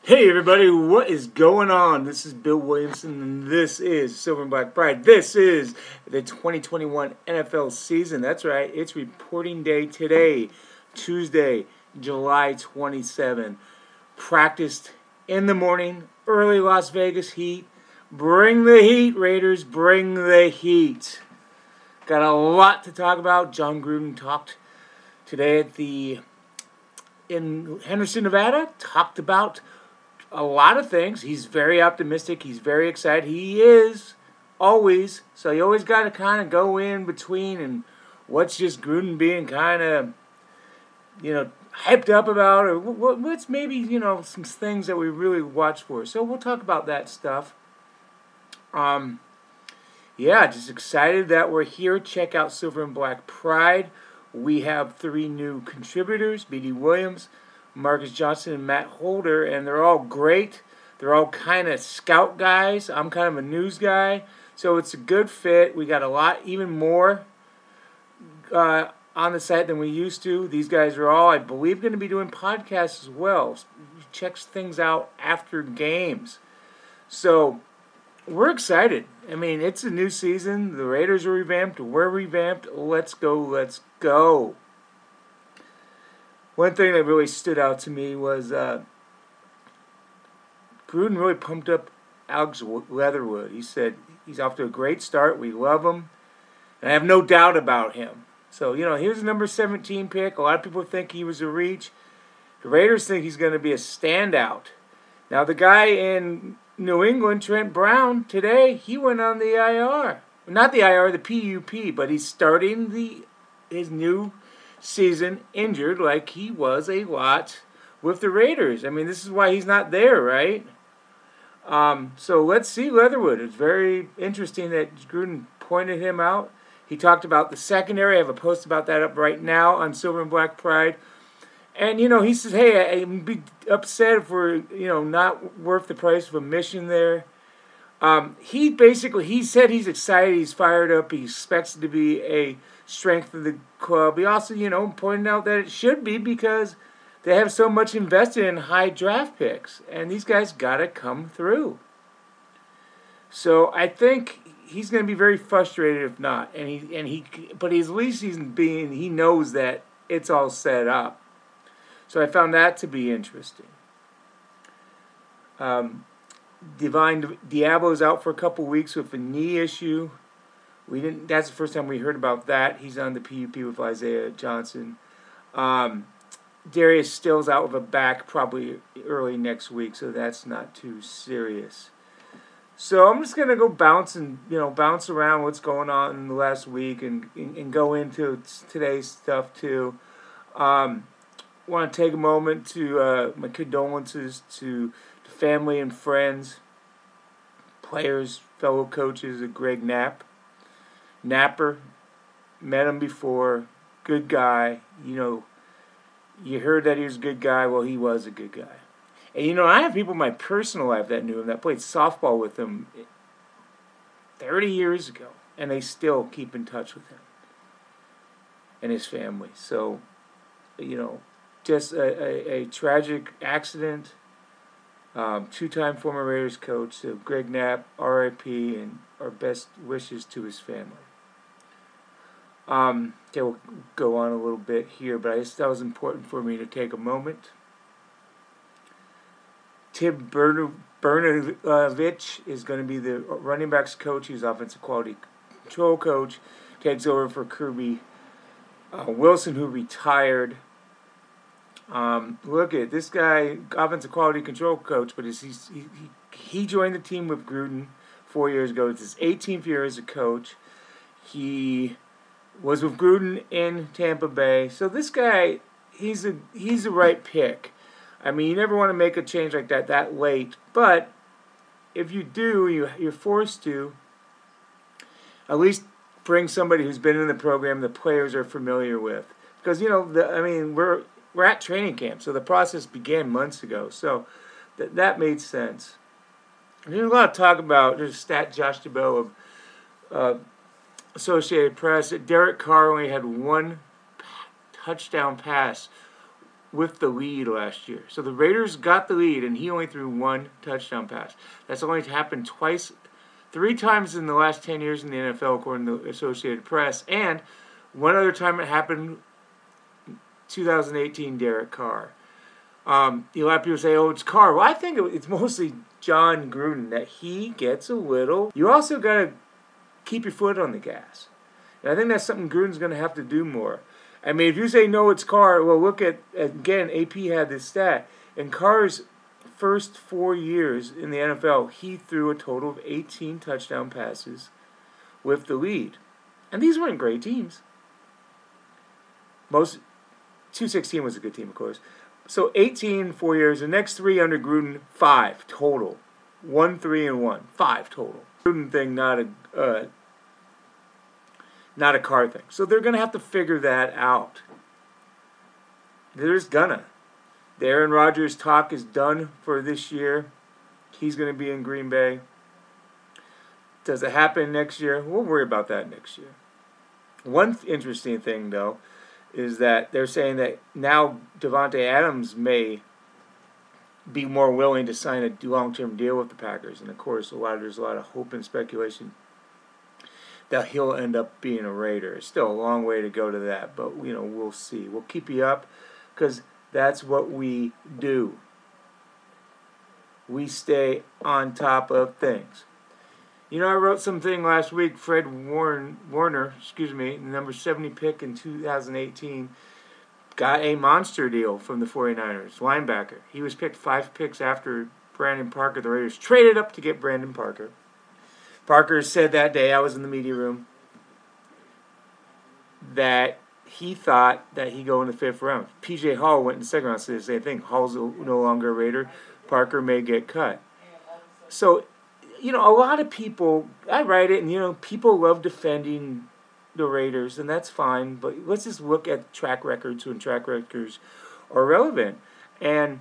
Hey everybody, what is going on? This is Bill Williamson and this is Silver and Black Pride. This is the 2021 NFL season. That's right, it's reporting day today, Tuesday, July 27. Practiced in the morning, early Las Vegas heat. Bring the heat, Raiders, bring the heat. Got a lot to talk about. Jon Gruden talked today in Henderson, Nevada, talked about a lot of things. He's very optimistic. He's very excited. He is always. So you always got to kind of go in between and what's just Gruden being kind of, hyped up about, or what's maybe, some things that we really watch for. So we'll talk about that stuff. Just excited that we're here. Check out Silver and Black Pride. We have 3 new contributors, B.D. Williams, Marcus Johnson, and Matt Holder, and they're all great. They're all kind of scout guys. I'm kind of a news guy, so it's a good fit. We got a lot, even more on the site than we used to. These guys are all, I believe, going to be doing podcasts as well. Check things out after games. So we're excited. I mean, it's a new season. The Raiders are revamped. We're revamped. Let's go. Let's go. One thing that really stood out to me was Gruden really pumped up Alex Leatherwood. He said he's off to a great start. We love him. And I have no doubt about him. So, he was a number 17 pick. A lot of people think he was a reach. The Raiders think he's going to be a standout. Now, the guy in New England, Trent Brown, today, he went on the IR. Not the IR, the PUP, but he's starting his new season injured like he was a lot with the Raiders. I mean, this is why he's not there, right? So let's see Leatherwood. It's very interesting that Gruden pointed him out. He talked about the secondary. I have a post about that up right now on Silver and Black Pride. And, he says, hey, I'd be upset if we're, not worth the price of admission there. He said he's excited, he's fired up, he expects it to be a strength of the club. He also, pointed out that it should be because they have so much invested in high draft picks, and these guys got to come through. So I think he's going to be very frustrated if not, but at least he knows that it's all set up. So I found that to be interesting. Divine Diablo's out for a couple weeks with a knee issue. That's the first time we heard about that. He's on the PUP with Isaiah Johnson. Darius Stills out with a back probably early next week, so that's not too serious. So I'm just gonna go bounce around what's going on in the last week and go into today's stuff too. Want to take a moment to my condolences to the family and friends, players, fellow coaches of Greg Napper. Met him before, good guy. You heard that he was a good guy. Well, he was a good guy. And I have people in my personal life that knew him, that played softball with him 30 years ago, and they still keep in touch with him and his family. So, just a tragic accident. 2-time former Raiders coach, so Greg Knapp, R.I.P., and our best wishes to his family. We'll go on a little bit here, but I just thought it was important for me to take a moment. Tim Bernovich is going to be the running backs coach. He's offensive quality control coach. Takes over for Kirby Wilson, who retired. Look at this guy, offensive quality control coach, but he joined the team with Gruden 4 years ago. It's his 18th year as a coach. He was with Gruden in Tampa Bay. So this guy, he's the right pick. I mean, you never want to make a change like that late, but if you do, you're forced to at least bring somebody who's been in the program the players are familiar with. Because, we're at training camp, so the process began months ago. So that made sense. There's a lot of talk about, there's a stat, Josh DeBow of Associated Press, that Derek Carr only had one touchdown pass with the lead last year. So the Raiders got the lead, and he only threw one touchdown pass. That's only happened three times in the last 10 years in the NFL, according to the Associated Press. And one other time it happened, 2018, Derek Carr. A lot of people say, oh, it's Carr. Well, I think it's mostly John Gruden, that he gets a little. You also got to keep your foot on the gas. And I think that's something Gruden's going to have to do more. I mean, if you say, no, it's Carr, well, look at, again, AP had this stat. In Carr's first 4 years in the NFL, he threw a total of 18 touchdown passes with the lead. And these weren't great teams. 216 was a good team, of course. So 18 4 years. The next three under Gruden, 5 total. 1, 3, and 1. 5 total. Gruden thing, not a Carr thing. So they're going to have to figure that out. There's gonna. The Aaron Rodgers talk is done for this year. He's going to be in Green Bay. Does it happen next year? We'll worry about that next year. One interesting thing, though, is that they're saying that now Davante Adams may be more willing to sign a long-term deal with the Packers. And, of course, there's a lot of hope and speculation that he'll end up being a Raider. It's still a long way to go to that, but, we'll see. We'll keep you up because that's what we do. We stay on top of things. I wrote something last week. Fred Warner, the number 70 pick in 2018, got a monster deal from the 49ers, linebacker. He was picked 5 picks after Brandon Parker. The Raiders traded up to get Brandon Parker. Parker said that day, I was in the media room, that he thought that he'd go in the 5th round. P.J. Hall went in the 2nd round, said the same thing. Hall's no longer a Raider. Parker may get cut. So, a lot of people, I write it, and, people love defending the Raiders, and that's fine, but let's just look at track records when track records are relevant. And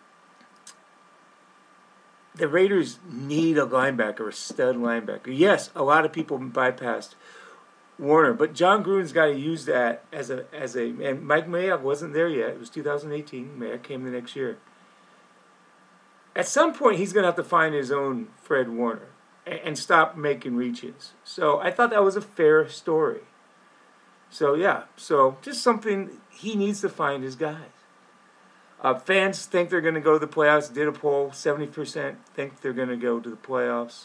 the Raiders need a linebacker, a stud linebacker. Yes, a lot of people bypassed Warner, but John Gruden's got to use that as a, and Mike Mayock wasn't there yet. It was 2018. Mayock came the next year. At some point, he's going to have to find his own Fred Warner and stop making reaches. So I thought that was a fair story. So, yeah. So just something, he needs to find his guys. Fans think they're going to go to the playoffs. Did a poll. 70% think they're going to go to the playoffs.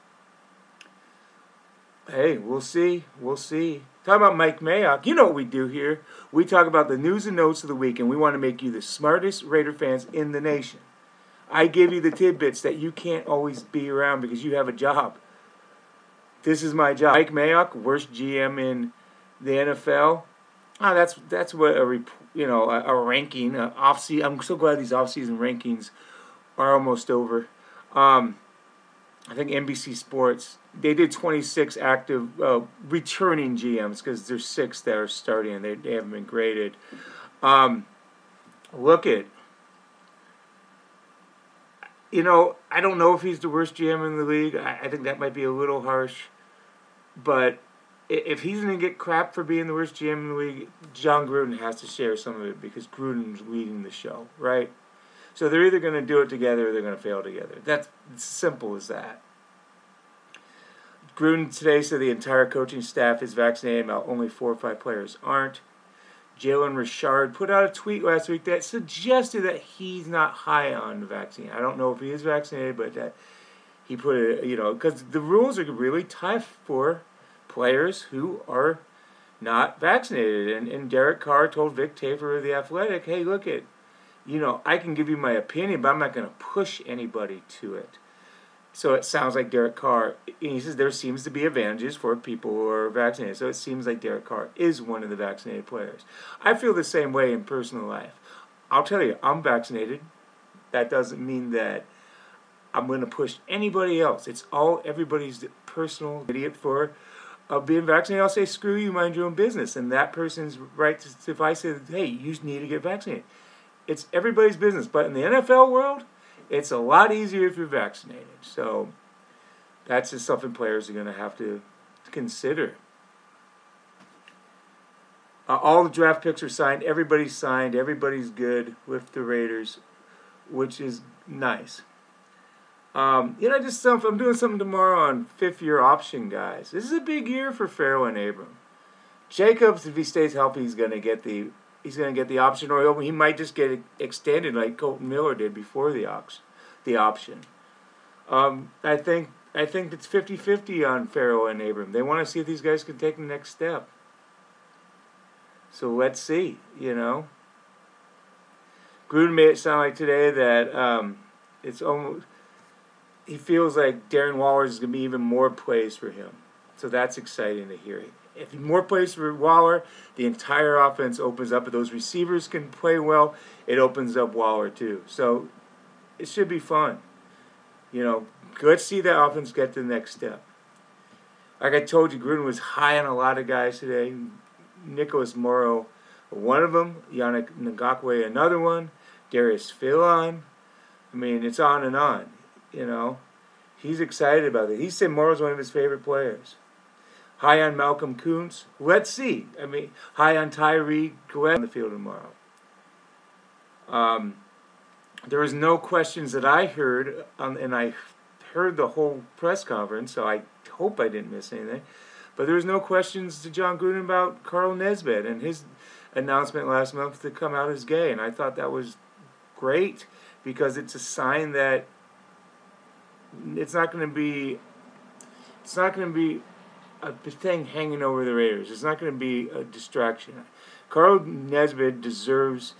Hey, we'll see. We'll see. Talk about Mike Mayock. You know what we do here. We talk about the news and notes of the week, and we want to make you the smartest Raider fans in the nation. I give you the tidbits that you can't always be around because you have a job. This is my job. Mike Mayock, worst GM in the NFL. That's what a ranking. I'm so glad these off-season rankings are almost over. I think NBC Sports, they did 26 active returning GMs because there's 6 that are starting and they haven't been graded. Look at. I don't know if he's the worst GM in the league. I think that might be a little harsh. But if he's going to get crap for being the worst GM in the league, John Gruden has to share some of it because Gruden's leading the show, right? So they're either going to do it together or they're going to fail together. That's as simple as that. Gruden today said the entire coaching staff is vaccinated, about only 4 or 5 players aren't. Jalen Richard put out a tweet last week that suggested that he's not high on the vaccine. I don't know if he is vaccinated, but that he put it, because the rules are really tough for players who are not vaccinated. And Derek Carr told Vic Tafur of The Athletic, hey, look at, I can give you my opinion, but I'm not going to push anybody to it. So it sounds like Derek Carr, and he says there seems to be advantages for people who are vaccinated. So it seems like Derek Carr is one of the vaccinated players. I feel the same way in personal life. I'll tell you, I'm vaccinated. That doesn't mean that I'm going to push anybody else. It's everybody's personal idiot for being vaccinated. I'll say, screw you, mind your own business. And that person's right to, if I say, hey, you need to get vaccinated. It's everybody's business. But in the NFL world, it's a lot easier if you're vaccinated. So that's just something players are going to have to consider. All the draft picks are signed. Everybody's signed. Everybody's good with the Raiders, which is nice. I'm doing something tomorrow on 5th-year option guys. This is a big year for Farrell and Abram. Jacobs, if he stays healthy, he's gonna get the option, or he might just get it extended like Colton Miller did before the option. I think it's 50-50 on Farrell and Abram. They want to see if these guys can take the next step. So let's see. Gruden made it sound like today that it's almost. He feels like Darren Waller is going to be even more plays for him. So that's exciting to hear. If more plays for Waller, the entire offense opens up. If those receivers can play well, it opens up Waller too. So it should be fun. Let's see that offense get to the next step. Like I told you, Gruden was high on a lot of guys today. Nicholas Morrow, one of them. Yannick Ngakoue, another one. Darius Philon. It's on and on. He's excited about it. He said Morrow's one of his favorite players. High on Malcolm Kuntz. Let's see. High on Tyree Glenn on the field tomorrow. There was no questions that I heard, and I heard the whole press conference, so I hope I didn't miss anything. But there was no questions to John Gruden about Carl Nesbitt and his announcement last month to come out as gay, and I thought that was great because it's a sign that it's not going to be a thing hanging over the Raiders. It's not going to be a distraction. Carl Nesbitt deserves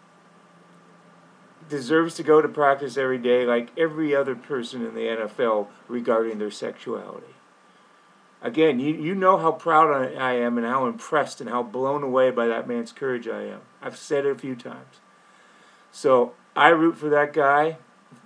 to go to practice every day like every other person in the NFL regarding their sexuality. Again, you know how proud I am and how impressed and how blown away by that man's courage I am. I've said it a few times. So I root for that guy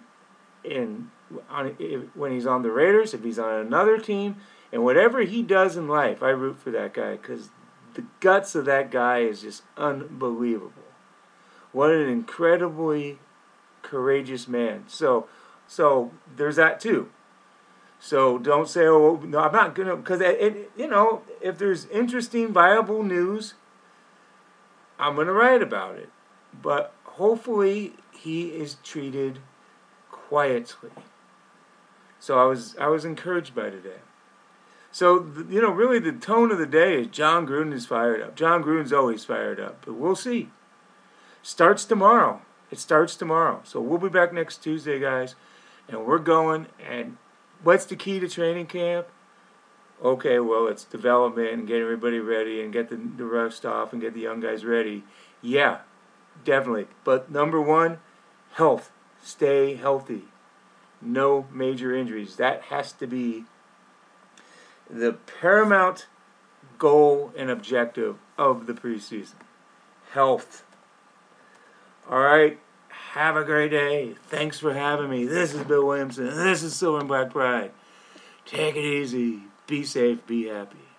when he's on the Raiders, if he's on another team, and whatever he does in life, I root for that guy because the guts of that guy is just unbelievable. What an incredibly courageous man. So there's that too. So don't say, oh, no, I'm not going to, because, if there's interesting, viable news, I'm going to write about it. But hopefully he is treated quietly. So I was encouraged by today. So, really the tone of the day is John Gruden is fired up. John Gruden's always fired up, but we'll see. Starts tomorrow. It starts tomorrow. So we'll be back next Tuesday, guys, and we're going. And what's the key to training camp? Okay, well, it's development and getting everybody ready and get the rust off and get the young guys ready. Yeah, definitely. But number one, health. Stay healthy. No major injuries. That has to be the paramount goal and objective of the preseason. Health. All right. Have a great day. Thanks for having me. This is Bill Williamson. This is Silver and Black Pride. Take it easy. Be safe. Be happy.